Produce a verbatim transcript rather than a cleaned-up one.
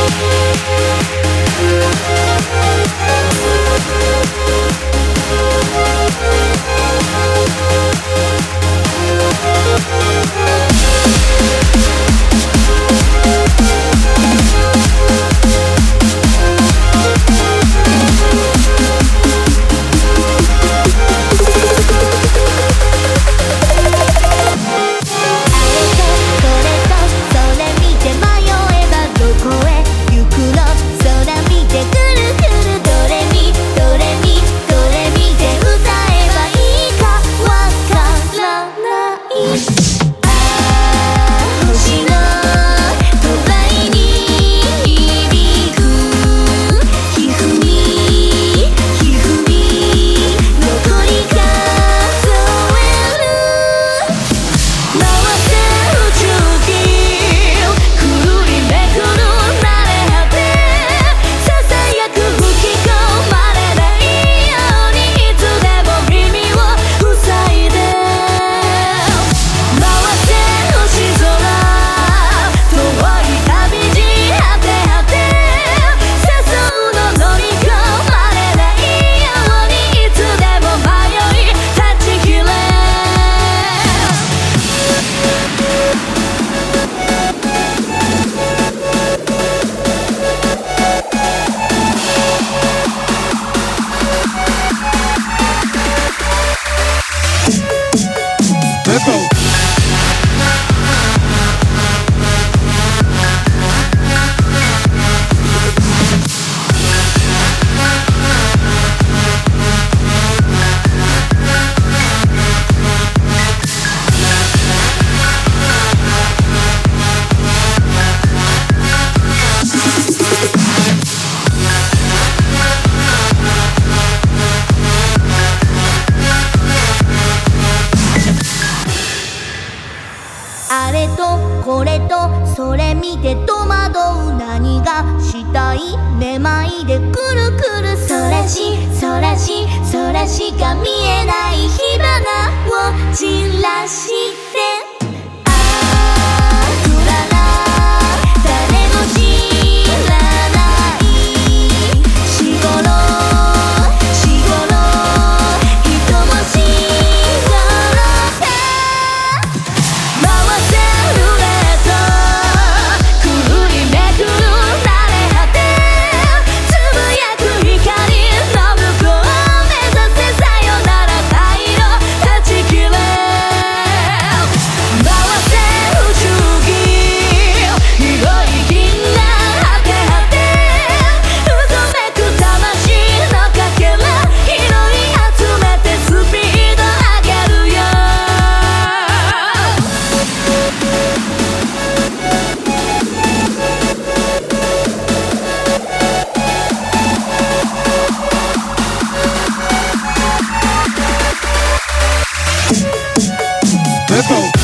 あれとこれとそれ見て戸惑う、何がしたいめまいでくるくる、そらしそらしそらしか見えない火花を散らして、ああ降らない誰も知らないしごろしごろ人もしごろだ、回せルーレットくるりめくる慣れ果て、つぶやく光の向こう目指せさよなら太陽断ち切れ、回せ宇宙儀広い銀河果て果て、うごめく魂のかけら拾い集めてスピード上げるよ、 Let's go.